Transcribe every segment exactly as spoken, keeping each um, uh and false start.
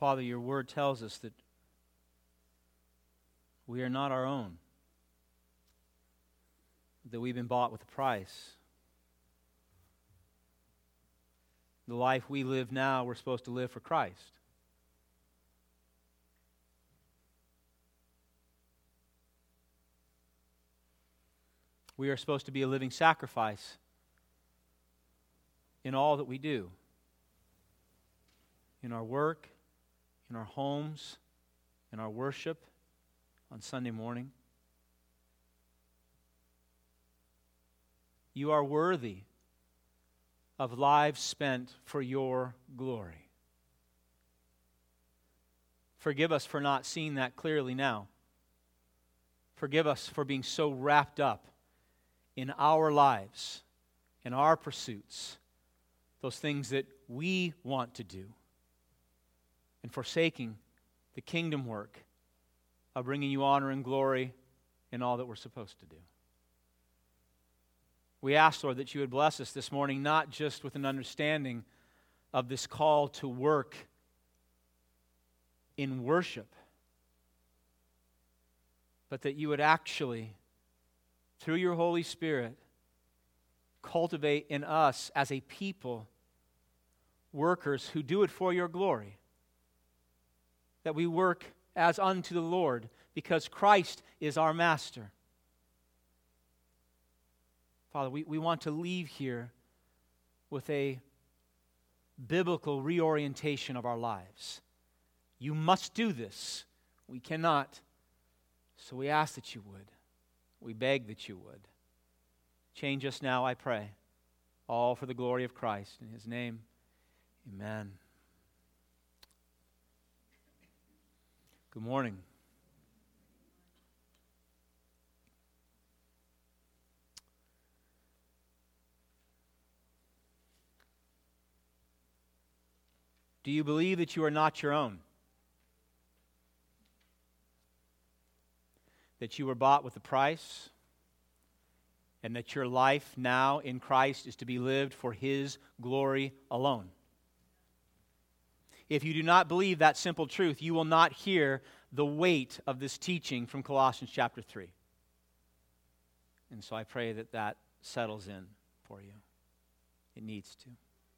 Father, your word tells us that we are not our own, that we've been bought with a price. The life we live now, we're supposed to live for Christ. We are supposed to be a living sacrifice in all that we do, in our work, in our homes, in our worship on Sunday morning. You are worthy of lives spent for your glory. Forgive us for not seeing that clearly now. Forgive us for being so wrapped up in our lives, in our pursuits, those things that we want to do, and forsaking the kingdom work of bringing you honor and glory in all that we're supposed to do. We ask, Lord, that you would bless us this morning, not just with an understanding of this call to work in worship, but that you would actually, through your Holy Spirit, cultivate in us as a people workers who do it for your glory. That we work as unto the Lord because Christ is our master. Father, we, we want to leave here with a biblical reorientation of our lives. You must do this. We cannot. So we ask that you would. We beg that you would. Change us now, I pray. All for the glory of Christ. In His name, amen. Good morning. Do you believe that you are not your own? That you were bought with a price? And that your life now in Christ is to be lived for His glory alone? If you do not believe that simple truth, you will not hear the weight of this teaching from Colossians chapter three. And so I pray that that settles in for you. It needs to.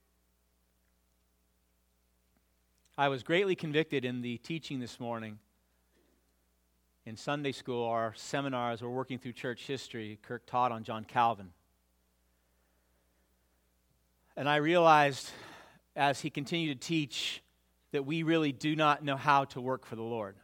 I was greatly convicted in the teaching this morning. In Sunday school, our seminars, we're working through church history. Kirk taught on John Calvin. And I realized as he continued to teach that we really do not know how to work for the Lord.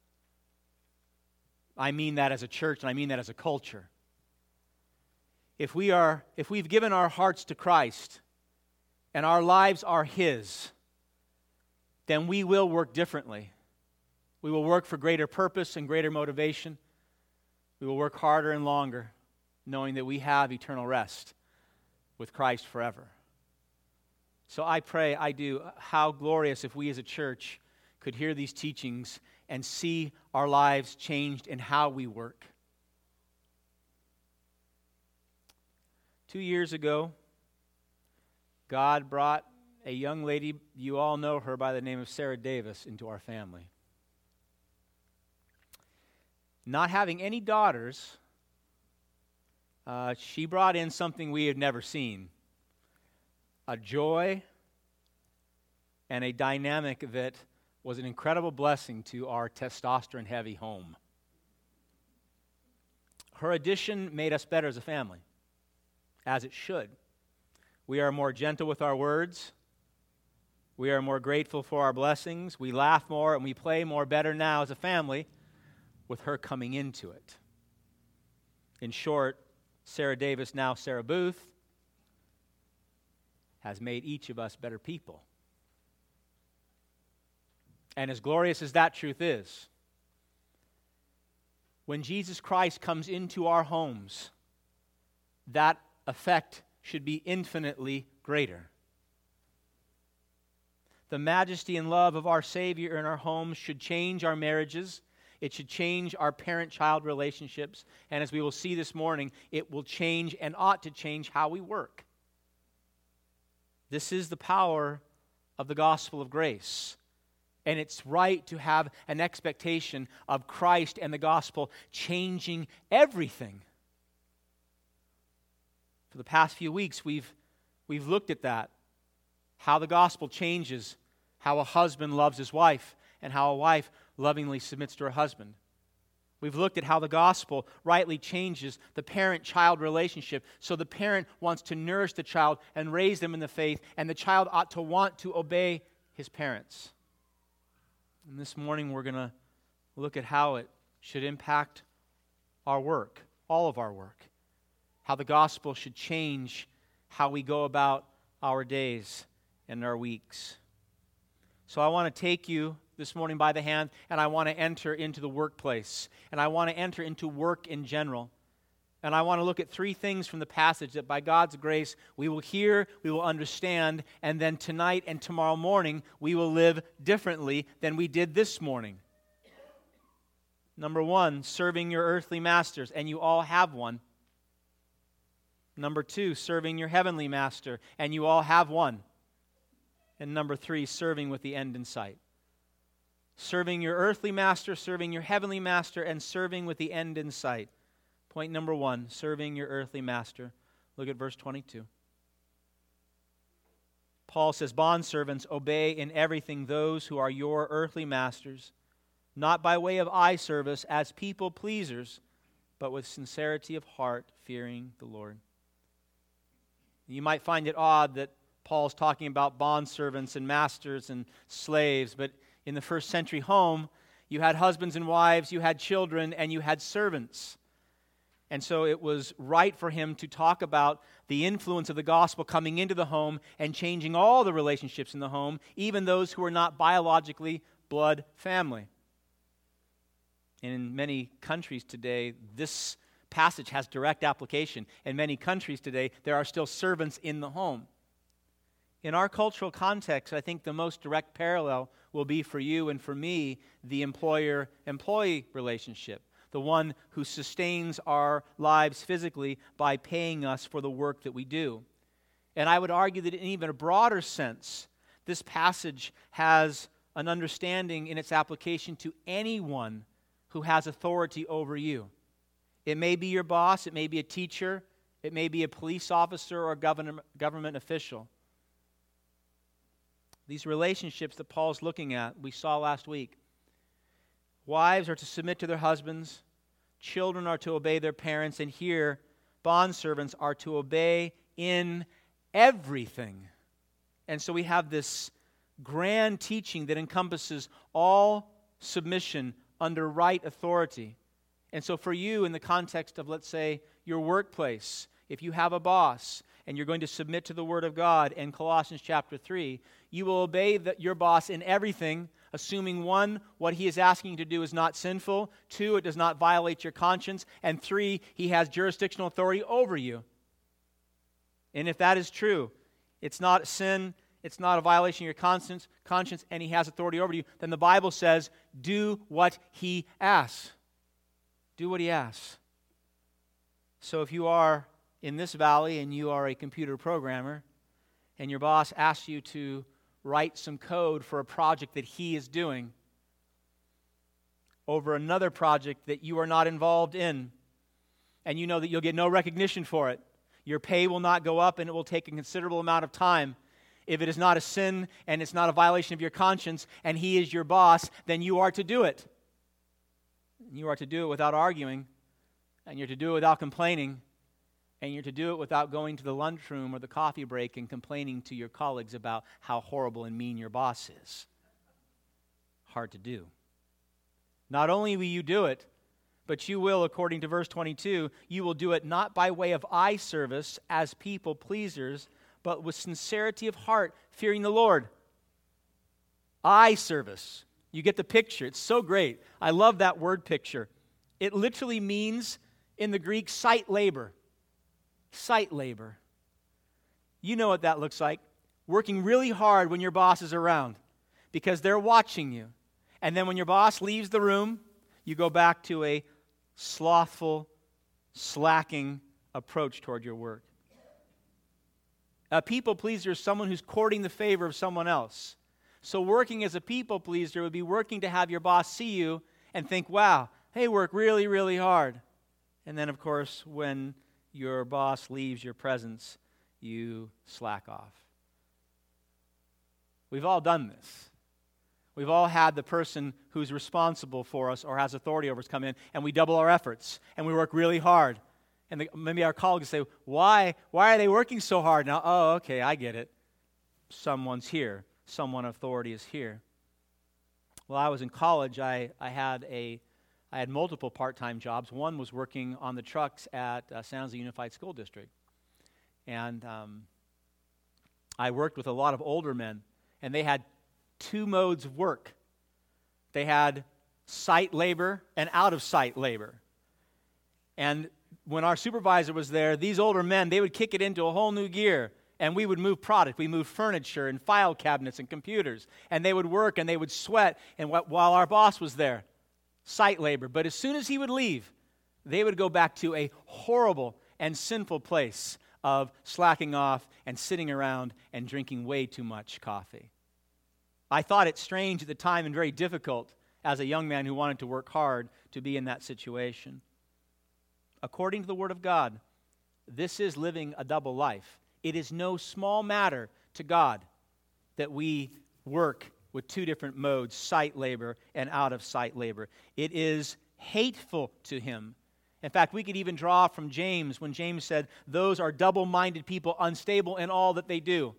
I mean that as a church, and I mean that as a culture. If we are, if we've given our hearts to Christ and our lives are His, then we will work differently. We will work for greater purpose and greater motivation. We will work harder and longer, knowing that we have eternal rest with Christ forever. So I pray, I do, how glorious if we as a church could hear these teachings and see our lives changed in how we work. Two years ago, God brought a young lady, you all know her by the name of Sarah Davis, into our family. Not having any daughters, uh, she brought in something we had never seen. A joy and a dynamic that was an incredible blessing to our testosterone-heavy home. Her addition made us better as a family, as it should. We are more gentle with our words. We are more grateful for our blessings. We laugh more and we play more better now as a family with her coming into it. In short, Sarah Davis, now Sarah Booth, has made each of us better people. And as glorious as that truth is, when Jesus Christ comes into our homes, that effect should be infinitely greater. The majesty and love of our Savior in our homes should change our marriages. It should change our parent-child relationships. And as we will see this morning, it will change and ought to change how we work. This is the power of the gospel of grace. And it's right to have an expectation of Christ and the gospel changing everything. For the past few weeks, we've, we've looked at that. How the gospel changes how a husband loves his wife and how a wife lovingly submits to her husband. We've looked at how the gospel rightly changes the parent-child relationship. So the parent wants to nourish the child and raise them in the faith, and the child ought to want to obey his parents. And this morning we're going to look at how it should impact our work, all of our work. How the gospel should change how we go about our days and our weeks. So I want to take you this morning by the hand, and I want to enter into the workplace. And I want to enter into work in general. And I want to look at three things from the passage that by God's grace we will hear, we will understand, and then tonight and tomorrow morning we will live differently than we did this morning. Number one, serving your earthly masters, and you all have one. Number two, serving your heavenly master, and you all have one. And number three, serving with the end in sight. Serving your earthly master, serving your heavenly master, and serving with the end in sight. Point number one, serving your earthly master. Look at verse twenty-two. Paul says, "Bondservants, obey in everything those who are your earthly masters, not by way of eye service as people pleasers, but with sincerity of heart, fearing the Lord." You might find it odd that Paul's talking about bondservants and masters and slaves, but in the first century home, you had husbands and wives, you had children, and you had servants. And so it was right for him to talk about the influence of the gospel coming into the home and changing all the relationships in the home, even those who are not biologically blood family. And in many countries today, this passage has direct application. In many countries today, there are still servants in the home. In our cultural context, I think the most direct parallel will be for you and for me the employer-employee relationship, the one who sustains our lives physically by paying us for the work that we do. And I would argue that in even a broader sense, this passage has an understanding in its application to anyone who has authority over you. It may be your boss, it may be a teacher, it may be a police officer or a government, government official. These relationships that Paul's looking at, we saw last week. Wives are to submit to their husbands, children are to obey their parents, and here, bondservants are to obey in everything. And so we have this grand teaching that encompasses all submission under right authority. And so for you, in the context of, let's say, your workplace, if you have a boss and you're going to submit to the Word of God in Colossians chapter three, you will obey the, your boss in everything, assuming one, what he is asking you to do is not sinful, two, it does not violate your conscience, and three, he has jurisdictional authority over you. And if that is true, it's not sin, it's not a violation of your conscience, conscience, and he has authority over you, then the Bible says, do what he asks. Do what he asks. So if you are in this valley and you are a computer programmer and your boss asks you to write some code for a project that he is doing over another project that you are not involved in, and you know that you'll get no recognition for it, your pay will not go up and it will take a considerable amount of time. If it is not a sin and it's not a violation of your conscience and he is your boss, then you are to do it. You are to do it without arguing, and you're to do it without complaining, and you're to do it without going to the lunchroom or the coffee break and complaining to your colleagues about how horrible and mean your boss is. Hard to do. Not only will you do it, but you will, according to verse twenty-two, you will do it not by way of eye service as people pleasers, but with sincerity of heart, fearing the Lord. Eye service. You get the picture. It's so great. I love that word picture. It literally means, in the Greek, sight labor. Sight labor. You know what that looks like. Working really hard when your boss is around because they're watching you. And then when your boss leaves the room, you go back to a slothful, slacking approach toward your work. A people pleaser is someone who's courting the favor of someone else. So working as a people pleaser would be working to have your boss see you and think, wow, they work really, really hard. And then, of course, when your boss leaves your presence, you slack off. We've all done this. We've all had the person who's responsible for us or has authority over us come in, and we double our efforts, and we work really hard. And the, maybe our colleagues say, why, why are they working so hard now? Oh, okay, I get it. Someone's here. Someone of authority is here. While I was in college, I, I had a I had multiple part-time jobs. One was working on the trucks at uh, San Jose Unified School District. And um, I worked with a lot of older men, and they had two modes of work. They had site labor and out-of-site labor. And when our supervisor was there, these older men, they would kick it into a whole new gear, and we would move product. We moved furniture and file cabinets and computers, and they would work and they would sweat, and wh- while our boss was there, site labor. But as soon as he would leave, they would go back to a horrible and sinful place of slacking off and sitting around and drinking way too much coffee. I thought it strange at the time and very difficult as a young man who wanted to work hard to be in that situation. According to the Word of God, this is living a double life. It is no small matter to God that we work with two different modes, site labor and out-of-site labor. It is hateful to Him. In fact, we could even draw from James when James said, those are double-minded people, unstable in all that they do.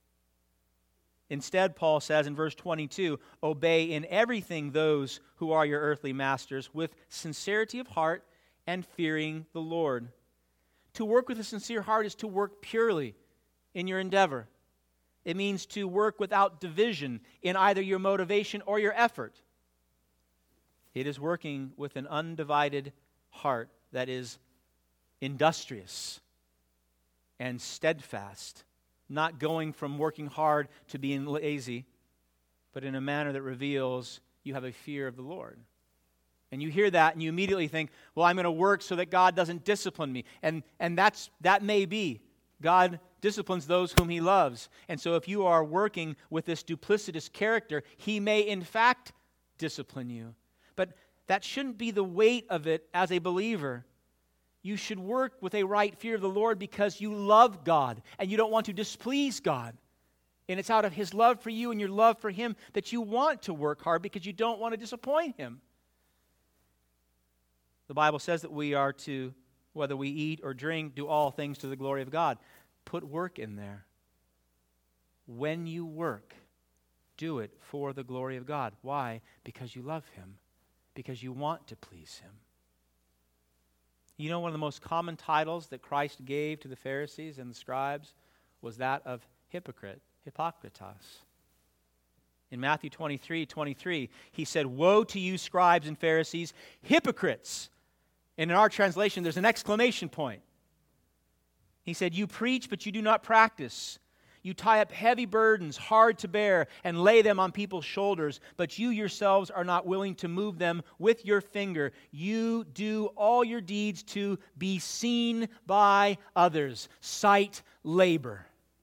Instead, Paul says in verse twenty-two, obey in everything those who are your earthly masters with sincerity of heart and fearing the Lord. To work with a sincere heart is to work purely in your endeavor. It means to work without division in either your motivation or your effort. It is working with an undivided heart that is industrious and steadfast, not going from working hard to being lazy, but in a manner that reveals you have a fear of the Lord. And you hear that and you immediately think, well, I'm going to work so that God doesn't discipline me. And, and that's that may be. God disciplines those whom He loves. And so if you are working with this duplicitous character, He may in fact discipline you. But that shouldn't be the weight of it as a believer. You should work with a right fear of the Lord because you love God and you don't want to displease God. And it's out of His love for you and your love for Him that you want to work hard because you don't want to disappoint Him. The Bible says that we are to, whether we eat or drink, do all things to the glory of God. Put work in there. When you work, do it for the glory of God. Why? Because you love Him. Because you want to please Him. You know, one of the most common titles that Christ gave to the Pharisees and the scribes was that of hypocrite, hypocritos. In Matthew twenty-three, twenty-three, He said, woe to you, scribes and Pharisees, hypocrites. And in our translation, there's an exclamation point. He said, you preach, but you do not practice. You tie up heavy burdens, hard to bear, and lay them on people's shoulders, but you yourselves are not willing to move them with your finger. You do all your deeds to be seen by others. Sight labor.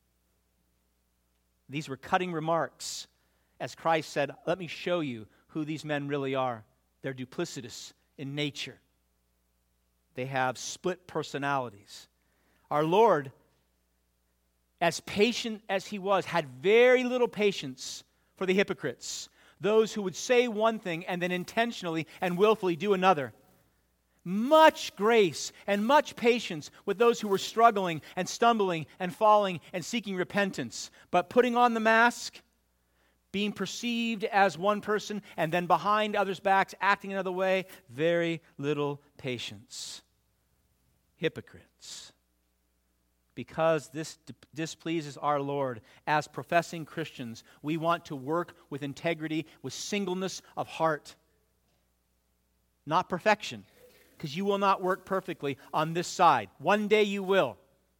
These were cutting remarks as Christ said, let me show you who these men really are. They're duplicitous in nature. They have split personalities. Our Lord, as patient as He was, had very little patience for the hypocrites, those who would say one thing and then intentionally and willfully do another. Much grace and much patience with those who were struggling and stumbling and falling and seeking repentance, but putting on the mask, being perceived as one person and then behind others' backs, acting another way, very little patience. Hypocrites. Because this displeases our Lord, as professing Christians, we want to work with integrity, with singleness of heart. Not perfection, because you will not work perfectly on this side. One day you will.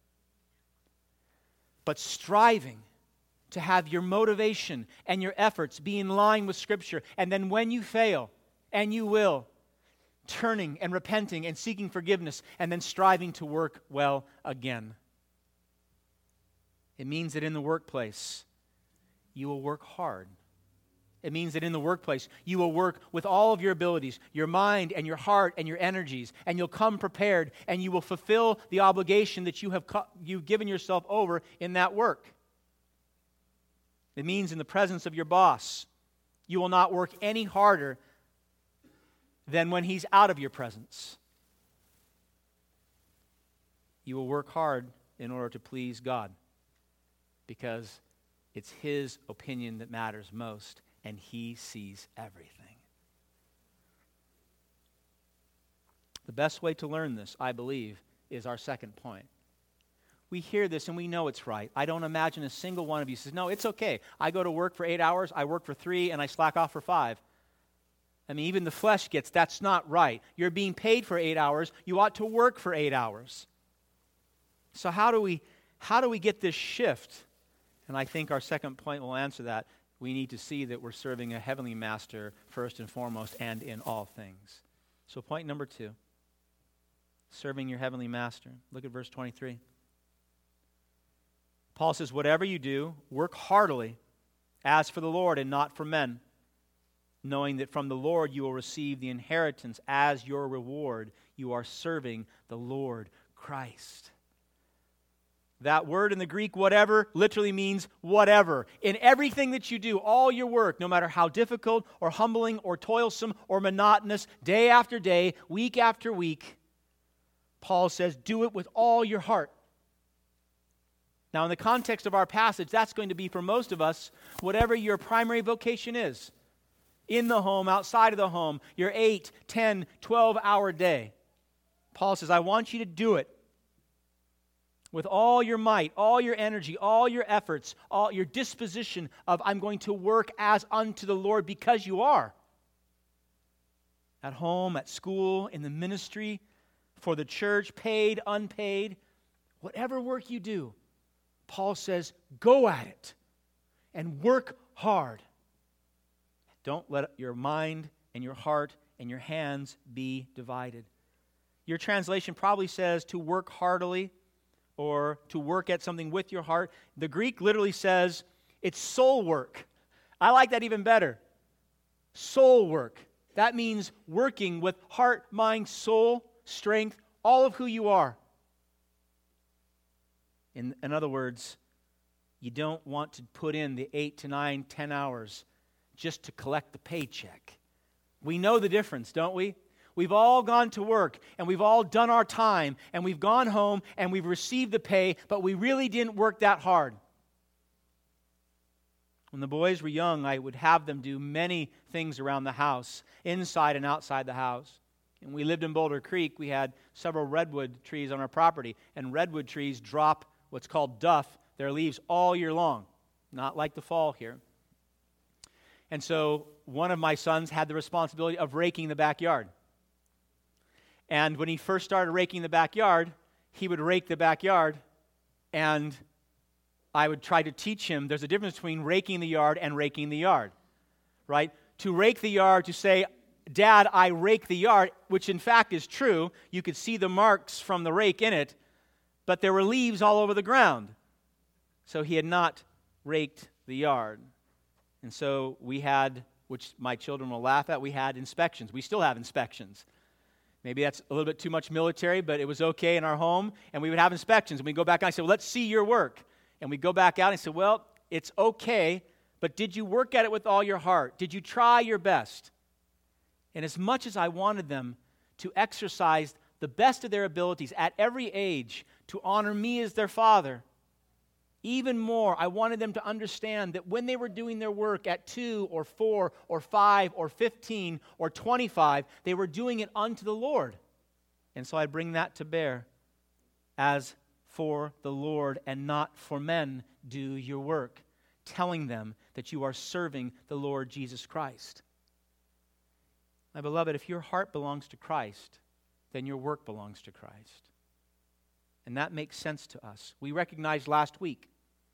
But striving to have your motivation and your efforts be in line with Scripture, and then when you fail, and you will, turning and repenting and seeking forgiveness, and then striving to work well again. It means that in the workplace, you will work hard It means that in the workplace, you will work with all of your abilities, your mind and your heart and your energies, and you'll come prepared, and you will fulfill the obligation that you have co- you've given yourself over in that work. It means in the presence of your boss, you will not work any harder than when he's out of your presence. You will work hard in order to please God, because it's His opinion that matters most, and He sees everything. The best way to learn this, I believe, is our second point. We hear this and we know it's right. I don't imagine a single one of you says, no, it's okay. I go to work for eight hours, I work for three, and I slack off for five. I mean, even the flesh gets, that's not right. You're being paid for eight hours. You ought to work for eight hours. So how do we, how do we get this shift? And I think our second point will answer that. We need to see that we're serving a heavenly master first and foremost and in all things. So point number two, serving your heavenly master. Look at verse twenty-three. Paul says, whatever you do, work heartily as for the Lord and not for men, knowing that from the Lord you will receive the inheritance as your reward. You are serving the Lord Christ. That word in the Greek, whatever, literally means whatever. In everything that you do, all your work, no matter how difficult or humbling or toilsome or monotonous, day after day, week after week, Paul says, do it with all your heart. Now, in the context of our passage, that's going to be for most of us, whatever your primary vocation is. In the home, outside of the home, your eight, ten, twelve-hour day. Paul says, I want you to do it with all your might, all your energy, all your efforts, all your disposition of, I'm going to work as unto the Lord, because you are. At home, at school, in the ministry, for the church, paid, unpaid, whatever work you do, Paul says, go at it and work hard. Don't let your mind and your heart and your hands be divided. Your translation probably says to work heartily or to work at something with your heart. The Greek literally says it's soul work. I like that even better. Soul work. That means working with heart, mind, soul, strength, all of who you are. In, in other words, you don't want to put in the eight to nine, ten hours just to collect the paycheck. We know the difference, don't we? We've all gone to work, and we've all done our time, and we've gone home, and we've received the pay, but we really didn't work that hard. When the boys were young, I would have them do many things around the house, inside and outside the house. And we lived in Boulder Creek. We had several redwood trees on our property, and redwood trees drop what's called duff, their leaves, all year long, not like the fall here. And so one of my sons had the responsibility of raking the backyard. And when he first started raking the backyard, he would rake the backyard, and I would try to teach him there's a difference between raking the yard and raking the yard, right? To rake the yard, to say, Dad, I rake the yard, which in fact is true. You could see the marks from the rake in it, but there were leaves all over the ground. So he had not raked the yard. And so we had, which my children will laugh at, we had inspections. We still have inspections. Maybe that's a little bit too much military, but it was okay in our home. And we would have inspections. And we'd go back and I said, well, let's see your work. And we'd go back out and say, well, it's okay, but did you work at it with all your heart? Did you try your best? And as much as I wanted them to exercise the best of their abilities at every age to honor me as their father, even more, I wanted them to understand that when they were doing their work at two or four or five or fifteen or twenty-five, they were doing it unto the Lord. And so I bring that to bear. As for the Lord and not for men, do your work, telling them that you are serving the Lord Jesus Christ. My beloved, if your heart belongs to Christ, then your work belongs to Christ. And that makes sense to us. We recognized last week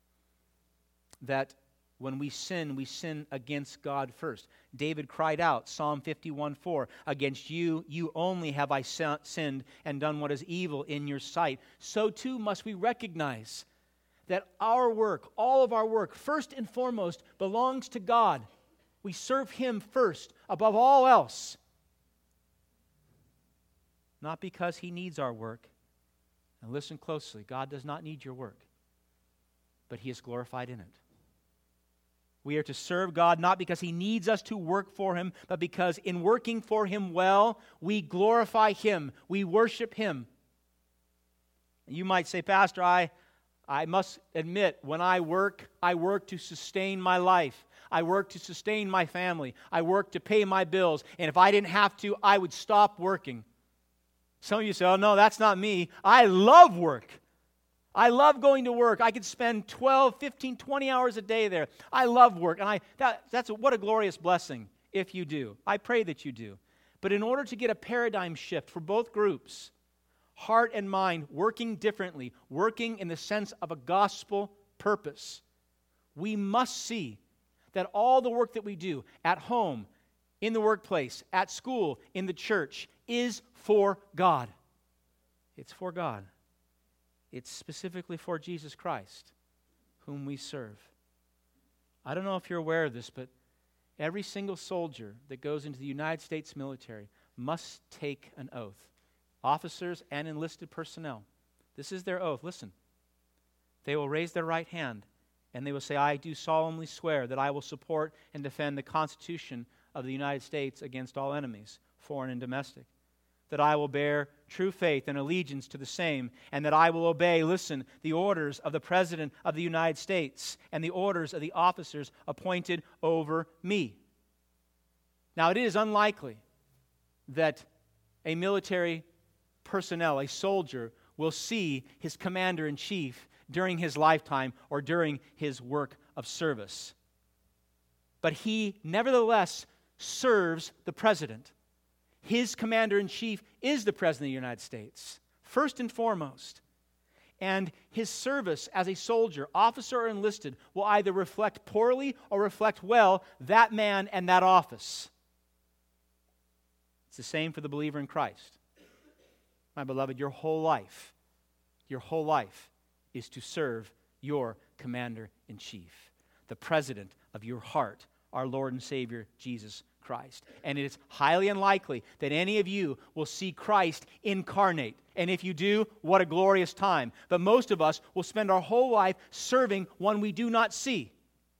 that when we sin, we sin against God first. David cried out, Psalm fifty-one four, against you, you only have I sinned and done what is evil in your sight. So too must we recognize that our work, all of our work, first and foremost, belongs to God. We serve Him first, above all else. Not because He needs our work. And listen closely, God does not need your work, but He is glorified in it. We are to serve God not because He needs us to work for Him, but because in working for Him well, we glorify Him, we worship Him. You might say, Pastor, I, I must admit, when I work, I work to sustain my life. I work to sustain my family. I work to pay my bills. And if I didn't have to, I would stop working. Some of you say, oh, no, that's not me. I love work. I love going to work. I could spend twelve, fifteen, twenty hours a day there. I love work. And I that, that's a, what a glorious blessing if you do. I pray that you do. But in order to get a paradigm shift for both groups, heart and mind working differently, working in the sense of a gospel purpose, we must see that all the work that we do at home, in the workplace, at school, in the church, is for God. It's for God. It's specifically for Jesus Christ, whom we serve. I don't know if you're aware of this, but every single soldier that goes into the United States military must take an oath. Officers and enlisted personnel. This is their oath. Listen. They will raise their right hand and they will say, I do solemnly swear that I will support and defend the Constitution of the United States against all enemies, foreign and domestic. That I will bear true faith and allegiance to the same, and that I will obey, listen, the orders of the President of the United States and the orders of the officers appointed over me. Now, it is unlikely that a military personnel, a soldier, will see his commander-in-chief during his lifetime or during his work of service. But he nevertheless serves the president. His commander-in-chief is the President of the United States, first and foremost. And his service as a soldier, officer or enlisted, will either reflect poorly or reflect well that man and that office. It's the same for the believer in Christ. My beloved, your whole life, your whole life is to serve your commander-in-chief, the president of your heart, our Lord and Savior, Jesus Christ. And it is highly unlikely that any of you will see Christ incarnate. And if you do, what a glorious time. But most of us will spend our whole life serving one we do not see.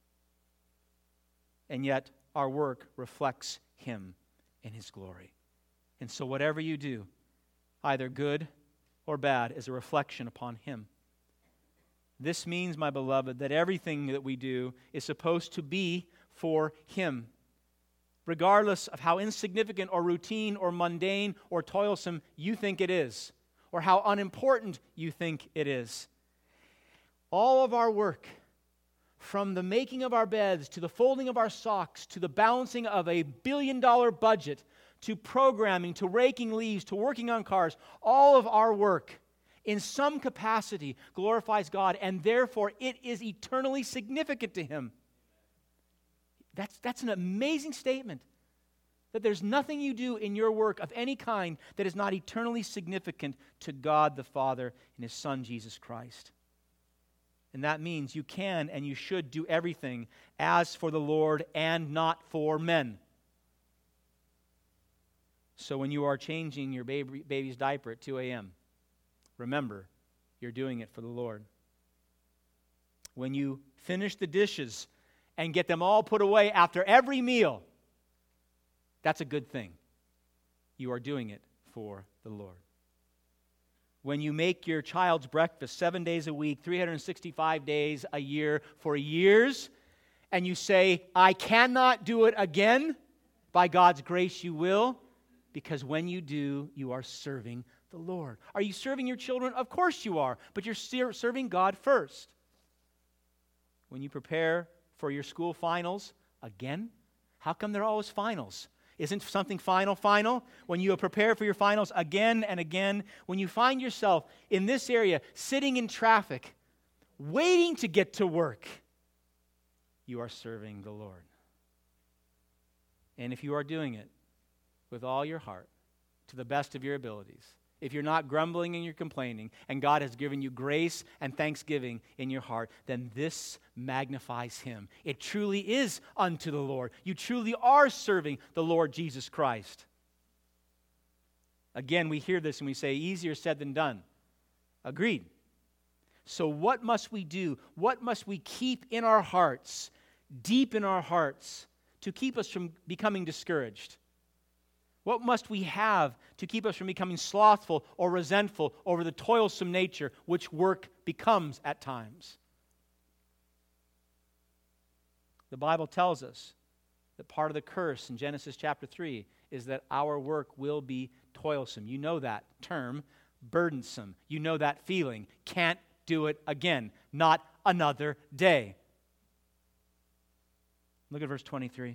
And yet, our work reflects Him and His glory. And so whatever you do, either good or bad, is a reflection upon Him. This means, my beloved, that everything that we do is supposed to be for Him. Regardless of how insignificant or routine or mundane or toilsome you think it is, or how unimportant you think it is. All of our work, from the making of our beds, to the folding of our socks, to the balancing of a billion dollar budget, to programming, to raking leaves, to working on cars, all of our work in some capacity glorifies God, and therefore it is eternally significant to Him. That's, that's an amazing statement, that there's nothing you do in your work of any kind that is not eternally significant to God the Father and His Son, Jesus Christ. And that means you can and you should do everything as for the Lord and not for men. So when you are changing your baby, baby's diaper at two a.m., remember, you're doing it for the Lord. When you finish the dishes and get them all put away after every meal, that's a good thing. You are doing it for the Lord. When you make your child's breakfast seven days a week, three hundred sixty-five days a year for years, and you say, I cannot do it again, by God's grace you will, because when you do, you are serving the Lord. Are you serving your children? Of course you are, but you're serving God first. When you prepare for your school finals, again, how come they're always finals? Isn't something final final? When you prepare for your finals again and again, when you find yourself in this area, sitting in traffic, waiting to get to work, you are serving the Lord. And if you are doing it with all your heart, to the best of your abilities, if you're not grumbling and you're complaining, and God has given you grace and thanksgiving in your heart, then this magnifies Him. It truly is unto the Lord. You truly are serving the Lord Jesus Christ. Again, we hear this and we say, easier said than done. Agreed. So what must we do? What must we keep in our hearts, deep in our hearts, to keep us from becoming discouraged? What must we have to keep us from becoming slothful or resentful over the toilsome nature which work becomes at times? The Bible tells us that part of the curse in Genesis chapter three is that our work will be toilsome. You know that term, burdensome. You know that feeling. Can't do it again. Not another day. Look at verse twenty-three.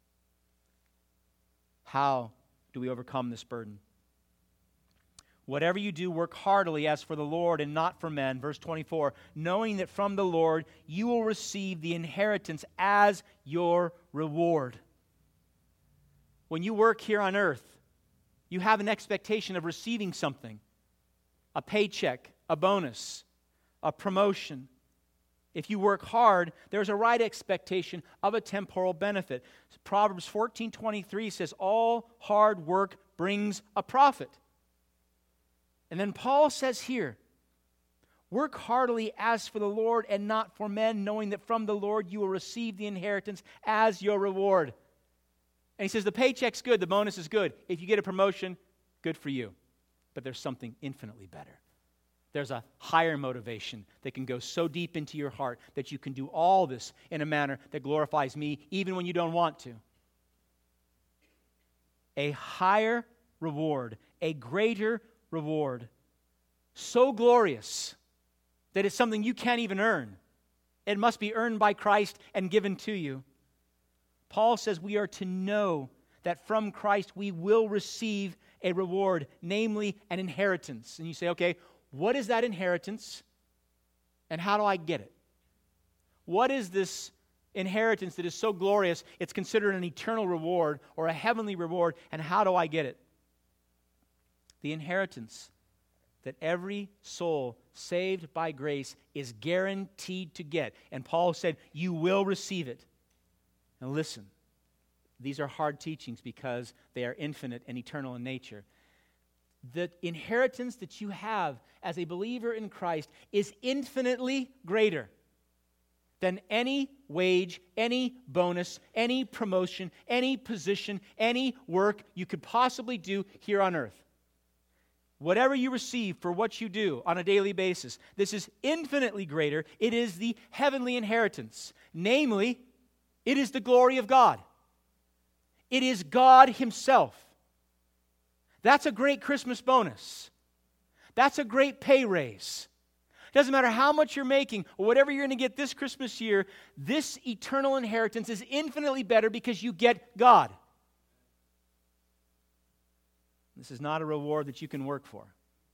How do we overcome this burden? Whatever you do, work heartily as for the Lord and not for men. Verse twenty-four, knowing that from the Lord you will receive the inheritance as your reward. When you work here on earth, you have an expectation of receiving something. A paycheck, a bonus, a promotion. If you work hard, there's a right expectation of a temporal benefit. Proverbs fourteen twenty-three says, all hard work brings a profit. And then Paul says here, work heartily as for the Lord and not for men, knowing that from the Lord you will receive the inheritance as your reward. And he says the paycheck's good, the bonus is good. If you get a promotion, good for you. But there's something infinitely better. There's a higher motivation that can go so deep into your heart that you can do all this in a manner that glorifies me even when you don't want to. A higher reward, a greater reward, so glorious that it's something you can't even earn. It must be earned by Christ and given to you. Paul says we are to know that from Christ we will receive a reward, namely an inheritance. And you say, okay, what is that inheritance, and how do I get it? What is this inheritance that is so glorious, it's considered an eternal reward or a heavenly reward, and how do I get it? The inheritance that every soul saved by grace is guaranteed to get. And Paul said, you will receive it. Now listen, these are hard teachings because they are infinite and eternal in nature. The inheritance that you have as a believer in Christ is infinitely greater than any wage, any bonus, any promotion, any position, any work you could possibly do here on earth. Whatever you receive for what you do on a daily basis, this is infinitely greater. It is the heavenly inheritance. Namely, it is the glory of God. It is God Himself. That's a great Christmas bonus. That's a great pay raise. Doesn't matter how much you're making or whatever you're going to get this Christmas year, this eternal inheritance is infinitely better because you get God. This is not a reward that you can work for.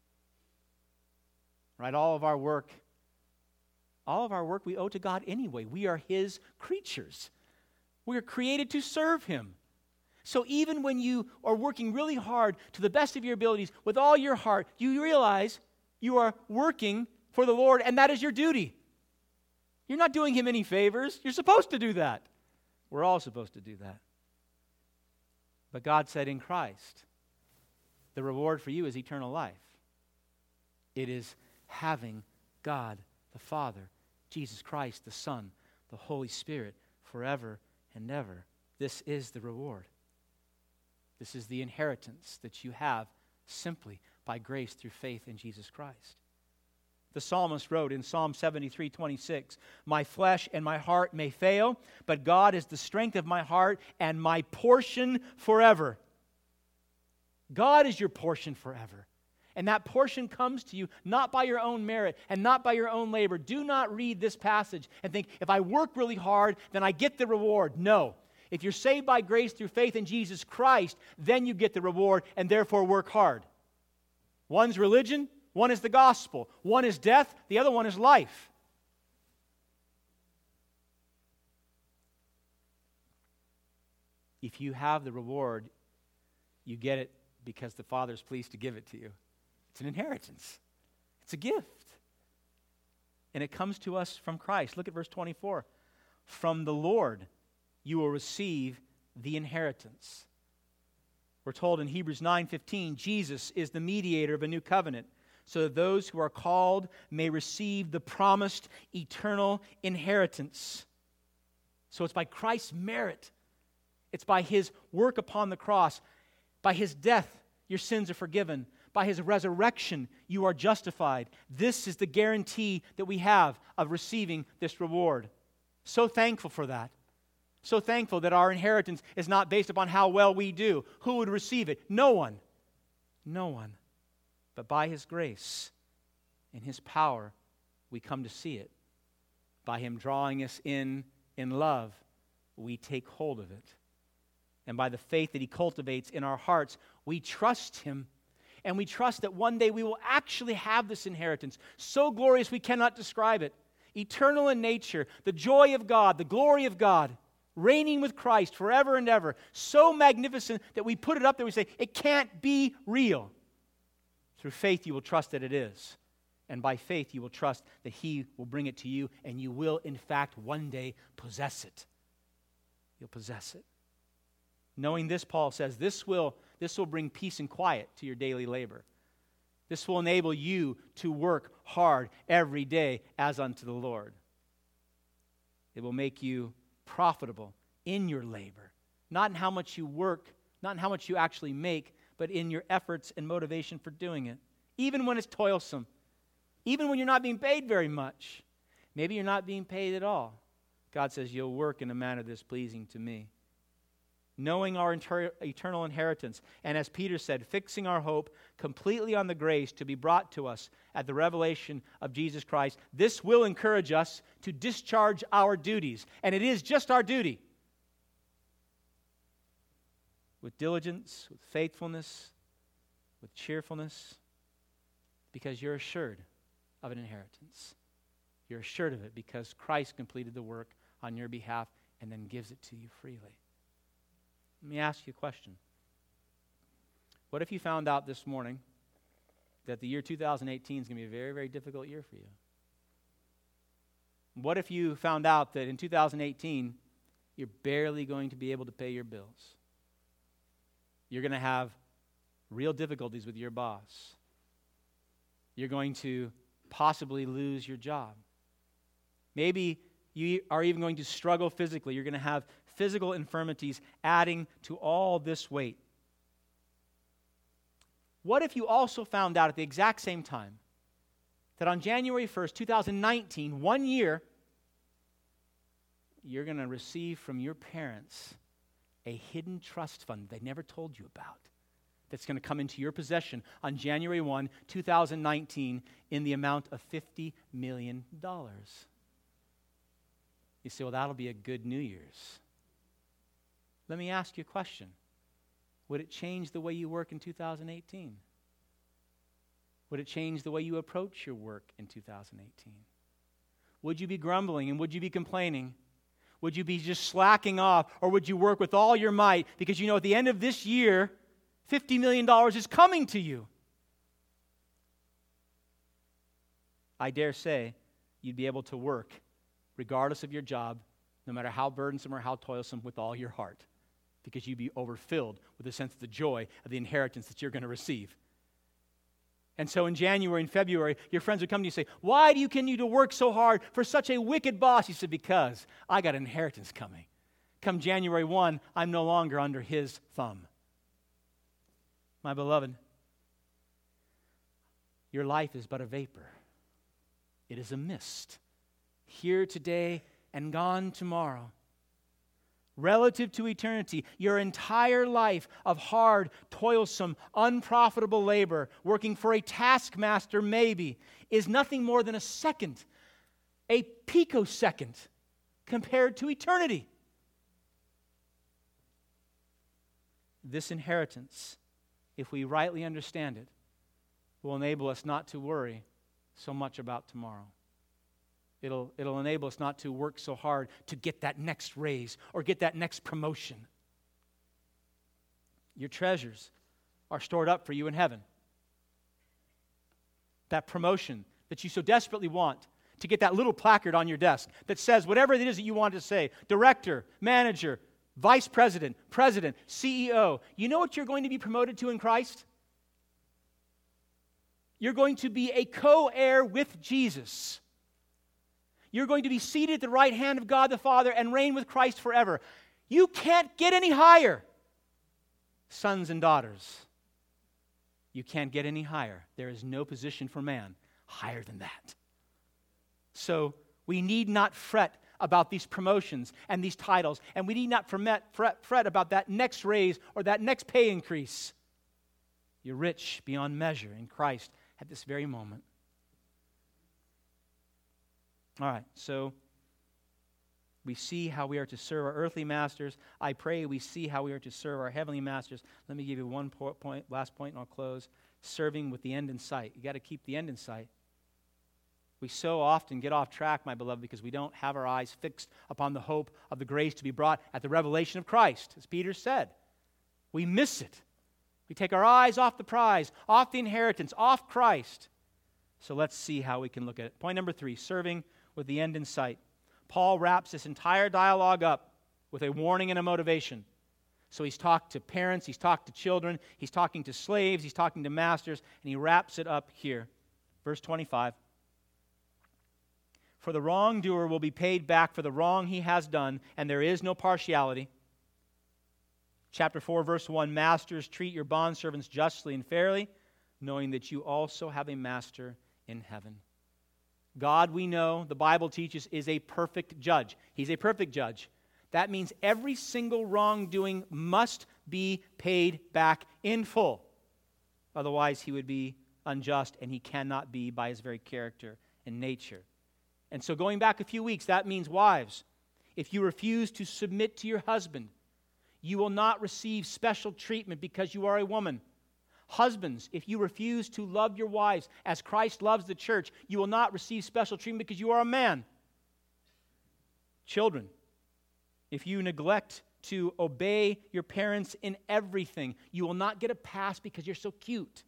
Right? All of our work, all of our work we owe to God anyway. We are His creatures. We are created to serve Him. So even when you are working really hard to the best of your abilities with all your heart, you realize you are working for the Lord, and that is your duty. You're not doing Him any favors. You're supposed to do that. We're all supposed to do that. But God said in Christ, the reward for you is eternal life. It is having God the Father, Jesus Christ the Son, the Holy Spirit forever and ever. This is the reward. This is the inheritance that you have simply by grace through faith in Jesus Christ. The psalmist wrote in Psalm seventy-three twenty-six, my flesh and my heart may fail, but God is the strength of my heart and my portion forever. God is your portion forever. And that portion comes to you not by your own merit and not by your own labor. Do not read this passage and think, if I work really hard, then I get the reward. No. If you're saved by grace through faith in Jesus Christ, then you get the reward and therefore work hard. One's religion, one is the gospel. One is death, the other one is life. If you have the reward, you get it because the Father is pleased to give it to you. It's an inheritance. It's a gift. And it comes to us from Christ. Look at verse twenty-four. From the Lord you will receive the inheritance. We're told in Hebrews nine fifteen, Jesus is the mediator of a new covenant, so that those who are called may receive the promised eternal inheritance. So it's by Christ's merit. It's by His work upon the cross. By His death, your sins are forgiven. By His resurrection, you are justified. This is the guarantee that we have of receiving this reward. So thankful for that. So thankful that our inheritance is not based upon how well we do. Who would receive it? No one. No one. But by His grace and His power, we come to see it. By Him drawing us in in love, we take hold of it. And by the faith that He cultivates in our hearts, we trust Him. And we trust that one day we will actually have this inheritance, so glorious we cannot describe it. Eternal in nature, the joy of God, the glory of God, reigning with Christ forever and ever. So magnificent that we put it up there, we say, it can't be real. Through faith you will trust that it is. And by faith you will trust that He will bring it to you, and you will, in fact, one day possess it. You'll possess it. Knowing this, Paul says, this will, this will bring peace and quiet to your daily labor. This will enable you to work hard every day as unto the Lord. It will make you profitable in your labor, not in how much you work, not in how much you actually make, but in your efforts and motivation for doing it. Even when it's toilsome, even when you're not being paid very much, maybe you're not being paid at all. God says, you'll work in a manner that's pleasing to me. Knowing our inter- eternal inheritance, and as Peter said, fixing our hope completely on the grace to be brought to us at the revelation of Jesus Christ, this will encourage us to discharge our duties. And it is just our duty. With diligence, with faithfulness, with cheerfulness, because you're assured of an inheritance. You're assured of it because Christ completed the work on your behalf and then gives it to you freely. Let me ask you a question. What if you found out this morning that the year two thousand eighteen is going to be a very, very difficult year for you? What if you found out that in two thousand eighteen, you're barely going to be able to pay your bills? You're going to have real difficulties with your boss. You're going to possibly lose your job. Maybe you are even going to struggle physically. You're going to have physical infirmities adding to all this weight. What if you also found out at the exact same time that on January first, two thousand nineteen, one year, you're going to receive from your parents a hidden trust fund they never told you about that's going to come into your possession on January first, two thousand nineteen in the amount of fifty million dollars? You say, well, that'll be a good New Year's. Let me ask you a question. Would it change the way you work in two thousand eighteen? Would it change the way you approach your work in two thousand eighteen? Would you be grumbling and would you be complaining? Would you be just slacking off, or would you work with all your might because you know at the end of this year, fifty million dollars is coming to you? I dare say you'd be able to work regardless of your job, no matter how burdensome or how toilsome, with all your heart, because you'd be overfilled with a sense of the joy of the inheritance that you're going to receive. And so in January and February, your friends would come to you and say, why do you continue to work so hard for such a wicked boss? You said, because I got an inheritance coming. Come January first, I'm no longer under his thumb. My beloved, your life is but a vapor. It is a mist, here today and gone tomorrow. Relative to eternity, your entire life of hard, toilsome, unprofitable labor, working for a taskmaster maybe, is nothing more than a second, a picosecond, compared to eternity. This inheritance, if we rightly understand it, will enable us not to worry so much about tomorrow. It'll, it'll enable us not to work so hard to get that next raise or get that next promotion. Your treasures are stored up for you in heaven. that promotion that you so desperately want, to get that little placard on your desk that says whatever it is that you want to say, director, manager, vice president, president, C E O. You know what you're going to be promoted to in Christ? You're going to be a co-heir with Jesus. You're going to be seated at the right hand of God the Father and reign with Christ forever. You can't get any higher, sons and daughters. You can't get any higher. There is no position for man higher than that. So we need not fret about these promotions and these titles, and we need not fret, fret, fret about that next raise or that next pay increase. You're rich beyond measure in Christ at this very moment. All right, so we see how we are to serve our earthly masters. I pray we see how we are to serve our heavenly masters. Let me give you one point, last point, and I'll close. Serving with the end in sight. You got to keep the end in sight. We so often get off track, my beloved, because we don't have our eyes fixed upon the hope of the grace to be brought at the revelation of Christ, as Peter said. We miss it. We take our eyes off the prize, off the inheritance, off Christ. So let's see how we can look at it. Point number three, serving with the end in sight. Paul wraps this entire dialogue up with a warning and a motivation. So he's talked to parents, he's talked to children, he's talking to slaves, he's talking to masters, and he wraps it up here. Verse twenty-five. For the wrongdoer will be paid back for the wrong he has done, and there is no partiality. Chapter four, verse one, Masters, treat your bondservants justly and fairly, knowing that you also have a master in heaven. God, we know, the Bible teaches, is a perfect judge. He's a perfect judge. That means every single wrongdoing must be paid back in full. Otherwise, he would be unjust, and he cannot be by his very character and nature. And so going back a few weeks, that means, wives, if you refuse to submit to your husband, you will not receive special treatment because you are a woman. Husbands, if you refuse to love your wives as Christ loves the church, you will not receive special treatment because you are a man. Children, if you neglect to obey your parents in everything, you will not get a pass because you're so cute.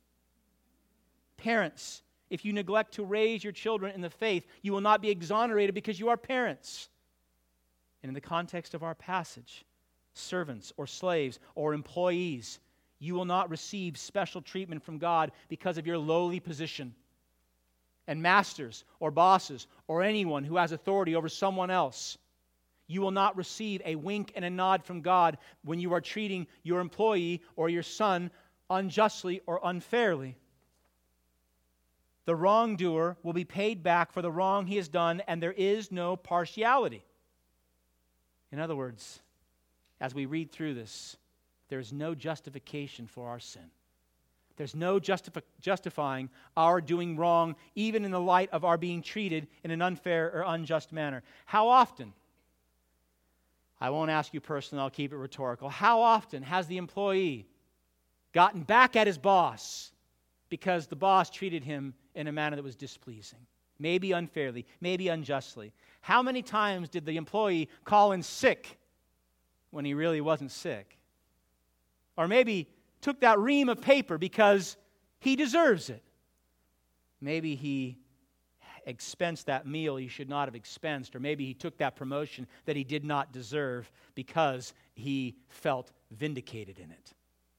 Parents, if you neglect to raise your children in the faith, you will not be exonerated because you are parents. And in the context of our passage, servants or slaves or employees, you will not receive special treatment from God because of your lowly position. And masters or bosses or anyone who has authority over someone else, you will not receive a wink and a nod from God when you are treating your employee or your son unjustly or unfairly. The wrongdoer will be paid back for the wrong he has done, and there is no partiality. In other words, as we read through this, there is no justification for our sin. There's no justifi- justifying our doing wrong, even in the light of our being treated in an unfair or unjust manner. How often, I won't ask you personally, I'll keep it rhetorical, how often has the employee gotten back at his boss because the boss treated him in a manner that was displeasing? Maybe unfairly, maybe unjustly. How many times did the employee call in sick when he really wasn't sick? Or maybe took that ream of paper because he deserves it. Maybe he expensed that meal he should not have expensed, or maybe he took that promotion that he did not deserve because he felt vindicated in it.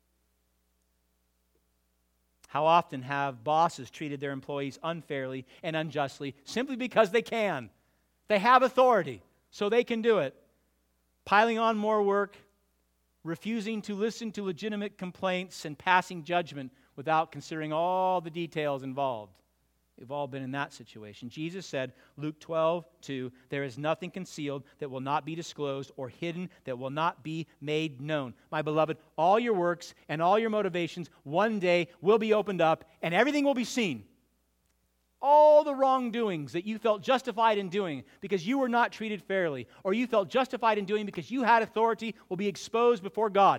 How often have bosses treated their employees unfairly and unjustly simply because they can? They have authority, so they can do it. Piling on more work, refusing to listen to legitimate complaints, and passing judgment without considering all the details involved. We've all been in that situation. Jesus said, Luke twelve two, there is nothing concealed that will not be disclosed, or hidden that will not be made known. My beloved, all your works and all your motivations one day will be opened up, and everything will be seen. All the wrongdoings that you felt justified in doing because you were not treated fairly, or you felt justified in doing because you had authority, will be exposed before God.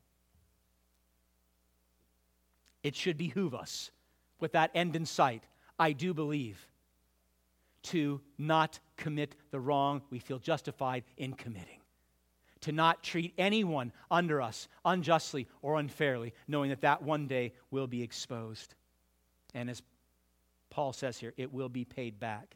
It should behoove us, with that end in sight, I do believe, to not commit the wrong we feel justified in committing. To not treat anyone under us unjustly or unfairly, knowing that that one day will be exposed. And as Paul says here, it will be paid back.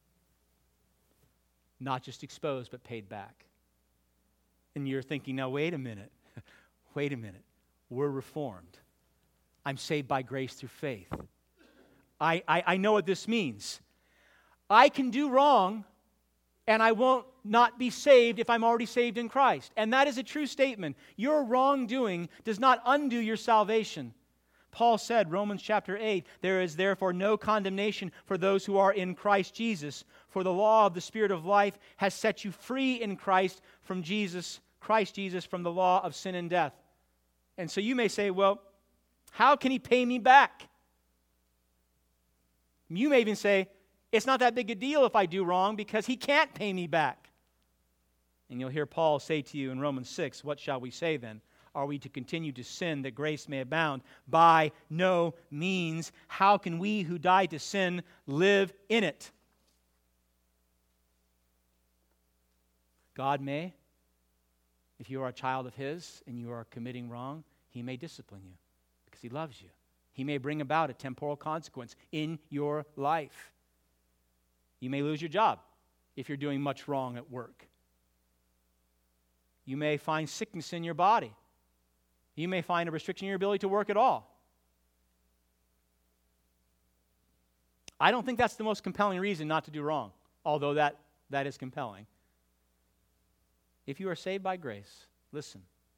Not just exposed, but paid back. And you're thinking, now wait a minute. Wait a minute. We're reformed. I'm saved by grace through faith. I, I, I know what this means. I can do wrong, and I won't not be saved if I'm already saved in Christ. And that is a true statement. Your wrongdoing does not undo your salvation. Paul said, Romans chapter eight, there is therefore no condemnation for those who are in Christ Jesus. For the law of the Spirit of life has set you free in Christ from Jesus, Christ Jesus, from the law of sin and death. And so you may say, well, how can he pay me back? You may even say, it's not that big a deal if I do wrong because he can't pay me back. And you'll hear Paul say to you in Romans six, what shall we say then? Are we to continue to sin that grace may abound? By no means. How can we who died to sin live in it? God may, if you are a child of His and you are committing wrong, He may discipline you because He loves you. He may bring about a temporal consequence in your life. You may lose your job if you're doing much wrong at work. You may find sickness in your body. You may find a restriction in your ability to work at all. I don't think that's the most compelling reason not to do wrong, although that, that is compelling. If you are saved by grace, listen,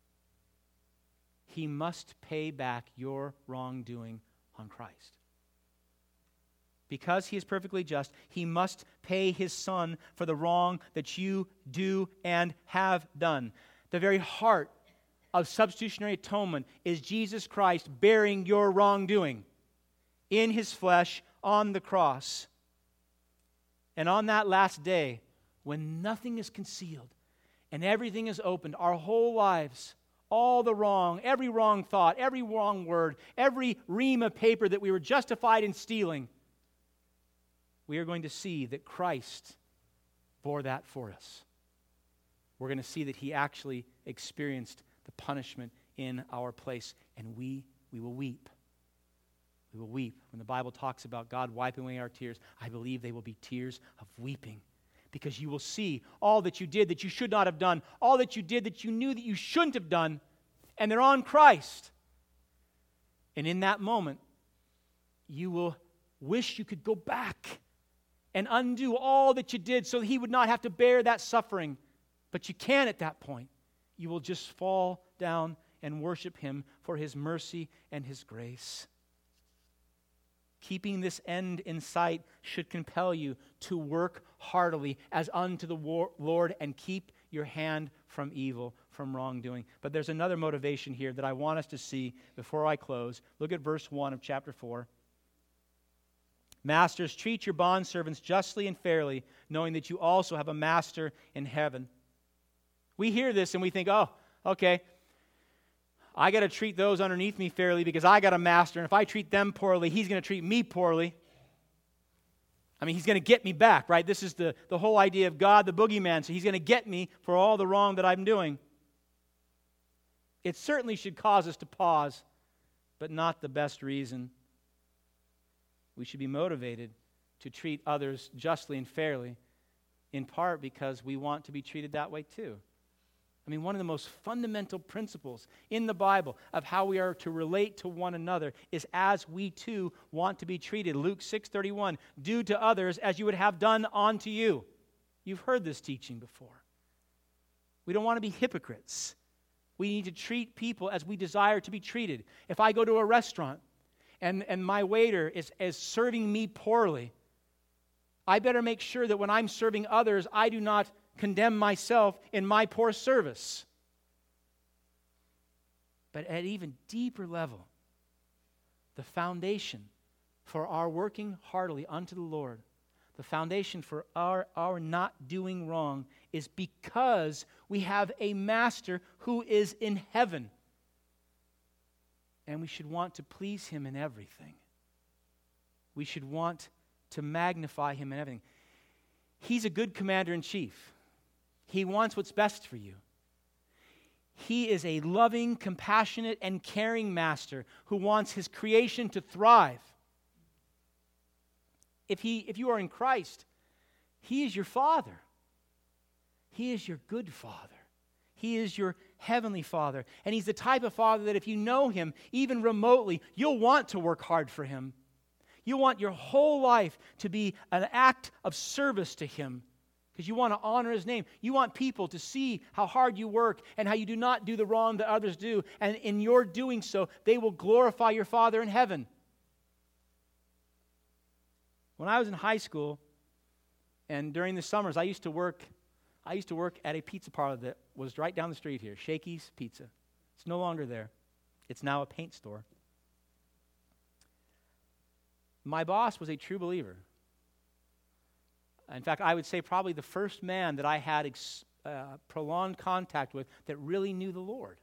He must pay back your wrongdoing on Christ. Because He is perfectly just, He must pay His Son for the wrong that you do and have done. The very heart of substitutionary atonement is Jesus Christ bearing your wrongdoing in His flesh on the cross. And on that last day, when nothing is concealed and everything is opened, our whole lives, all the wrong, every wrong thought, every wrong word, every ream of paper that we were justified in stealing, we are going to see that Christ bore that for us. We're going to see that He actually experienced the punishment in our place, and we we will weep. We will weep. When the Bible talks about God wiping away our tears, I believe they will be tears of weeping, because you will see all that you did that you should not have done, all that you did that you knew that you shouldn't have done, and they're on Christ. And in that moment, you will wish you could go back and undo all that you did so that He would not have to bear that suffering. But you can't at that point. You will just fall down and worship Him for His mercy and His grace. Keeping this end in sight should compel you to work heartily as unto the war- Lord and keep your hand from evil, from wrongdoing. But there's another motivation here that I want us to see before I close. Look at verse one of chapter four. Masters, treat your bondservants justly and fairly, knowing that you also have a master in heaven. We hear this and we think, oh, okay, I got to treat those underneath me fairly because I got a master, and if I treat them poorly, he's going to treat me poorly. I mean, he's going to get me back, right? This is the, the whole idea of God, the boogeyman, so he's going to get me for all the wrong that I'm doing. It certainly should cause us to pause, but not the best reason. We should be motivated to treat others justly and fairly, in part because we want to be treated that way too. I mean, one of the most fundamental principles in the Bible of how we are to relate to one another is as we too want to be treated. Luke six thirty-one, do to others as you would have done unto you. You've heard this teaching before. We don't want to be hypocrites. We need to treat people as we desire to be treated. If I go to a restaurant and, and my waiter is, is serving me poorly, I better make sure that when I'm serving others, I do not condemn myself in my poor service. But at even deeper level, the foundation for our working heartily unto the Lord, the foundation for our, our not doing wrong is because we have a master who is in heaven. And we should want to please Him in everything. We should want to magnify Him in everything. He's a good commander-in-chief. He wants what's best for you. He is a loving, compassionate, and caring master who wants His creation to thrive. if he, if you are in Christ, He is your Father. He is your good Father. He is your heavenly Father. And He's the type of Father that if you know Him, even remotely, you'll want to work hard for Him. You want your whole life to be an act of service to Him because you want to honor His name. You want people to see how hard you work and how you do not do the wrong that others do. And in your doing so, they will glorify your Father in heaven. When I was in high school and during the summers, I used to work I used to work at a pizza parlor that was right down the street here, Shakey's Pizza. It's no longer there. It's now a paint store. My boss was a true believer. In fact, I would say probably the first man that I had ex- uh, prolonged contact with that really knew the Lord.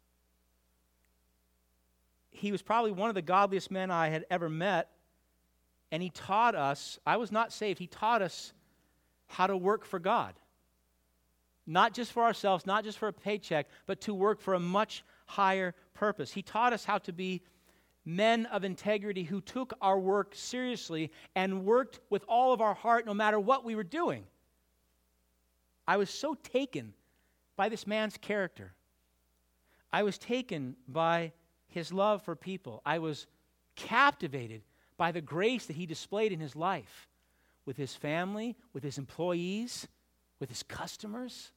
He was probably one of the godliest men I had ever met, and he taught us, I was not saved, he taught us how to work for God. Not just for ourselves, not just for a paycheck, but to work for a much higher purpose. He taught us how to be men of integrity who took our work seriously and worked with all of our heart no matter what we were doing. I was so taken by this man's character. I was taken by his love for people. I was captivated by the grace that he displayed in his life with his family, with his employees, with his customers.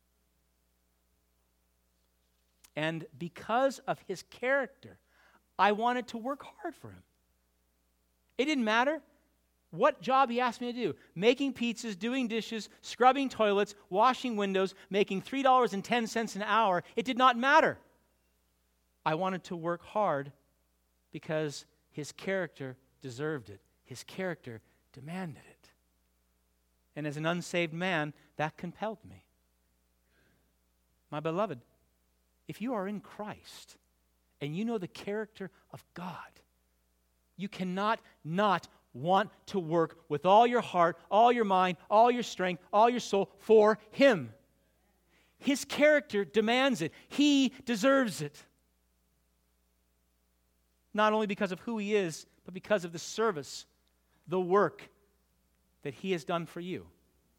And because of his character, I wanted to work hard for him. It didn't matter what job he asked me to do. Making pizzas, doing dishes, scrubbing toilets, washing windows, making three dollars and ten cents an hour. It did not matter. I wanted to work hard because his character deserved it. His character demanded it. And as an unsaved man, that compelled me. My beloved, if you are in Christ and you know the character of God, you cannot not want to work with all your heart, all your mind, all your strength, all your soul for Him. His character demands it. He deserves it. Not only because of who He is, but because of the service, the work that He has done for you.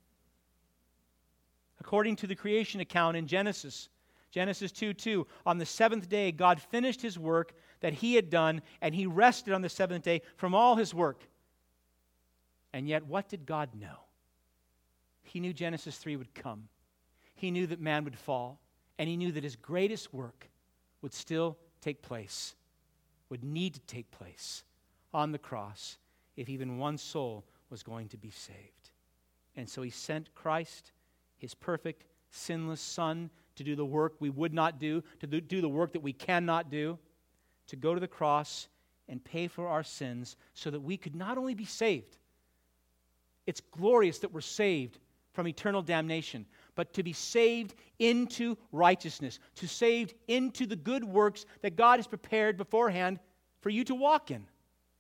According to the creation account in Genesis, Genesis two two, on the seventh day, God finished His work that He had done, and He rested on the seventh day from all His work. And yet, what did God know? He knew Genesis three would come. He knew that man would fall, and He knew that His greatest work would still take place, would need to take place on the cross if even one soul was going to be saved. And so He sent Christ, His perfect, sinless Son, to do the work we would not do, to do the work that we cannot do, to go to the cross and pay for our sins so that we could not only be saved, it's glorious that we're saved from eternal damnation, but to be saved into righteousness, to saved into the good works that God has prepared beforehand for you to walk in.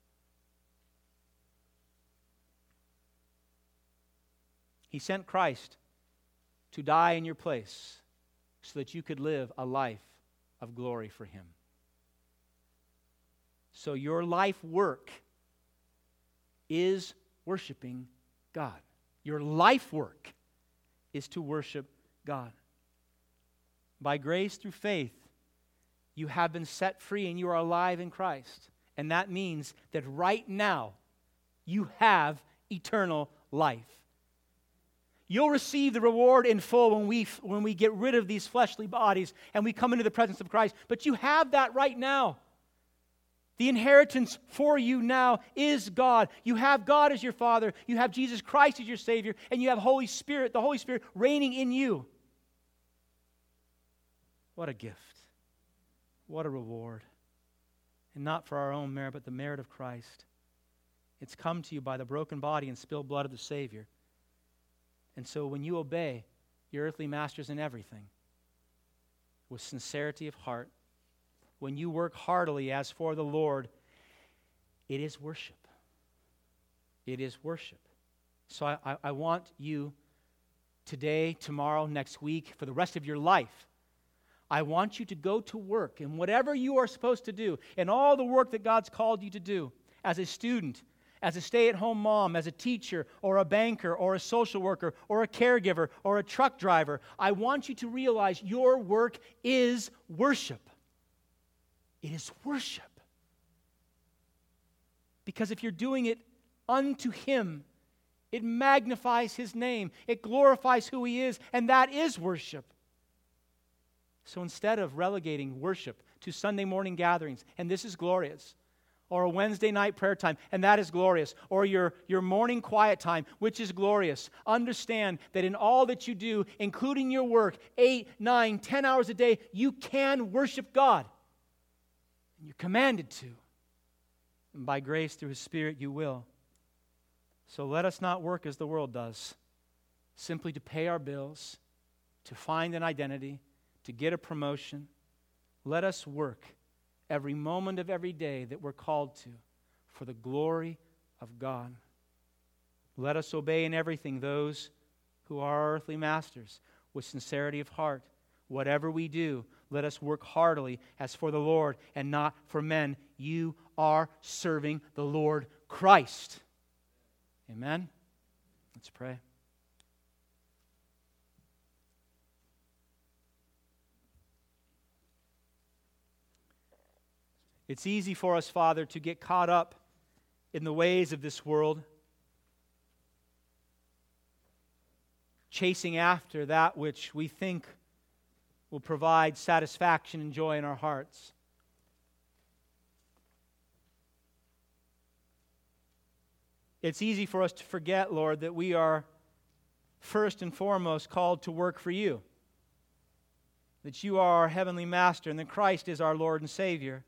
He sent Christ to die in your place so that you could live a life of glory for Him. So your life work is worshiping God. Your life work is to worship God. By grace through faith, you have been set free and you are alive in Christ. And that means that right now, you have eternal life. You'll receive the reward in full when we, when we get rid of these fleshly bodies and we come into the presence of Christ. But you have that right now. The inheritance for you now is God. You have God as your Father. You have Jesus Christ as your Savior. And you have Holy Spirit, the Holy Spirit reigning in you. What a gift. What a reward. And not for our own merit, but the merit of Christ. It's come to you by the broken body and spilled blood of the Savior. And so when you obey your earthly masters in everything, with sincerity of heart, when you work heartily as for the Lord, it is worship. It is worship. So I, I, I want you today, tomorrow, next week, for the rest of your life, I want you to go to work in whatever you are supposed to do, in all the work that God's called you to do, as a student, as a stay-at-home mom, as a teacher, or a banker, or a social worker, or a caregiver, or a truck driver, I want you to realize your work is worship. It is worship. Because if you're doing it unto Him, it magnifies His name. It glorifies who He is, and that is worship. So instead of relegating worship to Sunday morning gatherings, and this is glorious, or a Wednesday night prayer time, and that is glorious, or your, your morning quiet time, which is glorious, understand that in all that you do, including your work, eight, nine, ten hours a day, you can worship God. And you're commanded to. And by grace through His Spirit you will. So let us not work as the world does, simply to pay our bills, to find an identity, to get a promotion. Let us work every moment of every day that we're called to for the glory of God. Let us obey in everything those who are our earthly masters with sincerity of heart. Whatever we do, let us work heartily as for the Lord and not for men. You are serving the Lord Christ. Amen? Let's pray. It's easy for us, Father, to get caught up in the ways of this world, chasing after that which we think will provide satisfaction and joy in our hearts. It's easy for us to forget, Lord, that we are first and foremost called to work for You, that You are our heavenly Master, and that Christ is our Lord and Savior.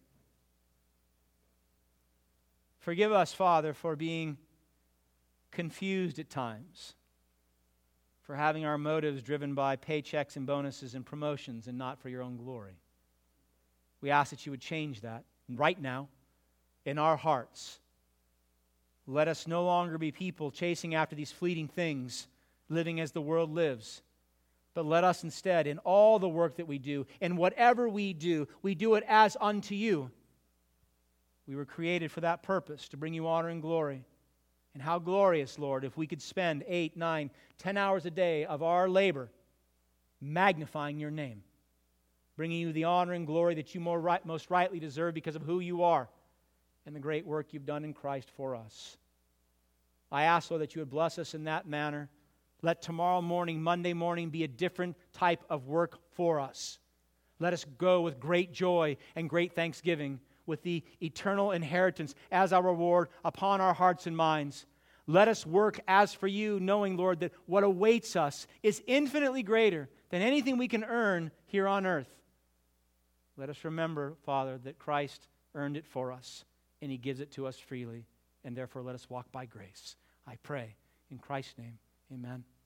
Forgive us, Father, for being confused at times, for having our motives driven by paychecks and bonuses and promotions and not for Your own glory. We ask that You would change that right now in our hearts. Let us no longer be people chasing after these fleeting things, living as the world lives. But let us instead, in all the work that we do, in whatever we do, we do it as unto You. We were created for that purpose, to bring You honor and glory. And how glorious, Lord, if we could spend eight, nine, ten hours a day of our labor magnifying Your name, bringing You the honor and glory that You more right, most rightly deserve because of who You are and the great work You've done in Christ for us. I ask, Lord, that You would bless us in that manner. Let tomorrow morning, Monday morning, be a different type of work for us. Let us go with great joy and great thanksgiving, with the eternal inheritance as our reward upon our hearts and minds. Let us work as for You, knowing, Lord, that what awaits us is infinitely greater than anything we can earn here on earth. Let us remember, Father, that Christ earned it for us, and He gives it to us freely, and therefore let us walk by grace. I pray in Christ's name, amen.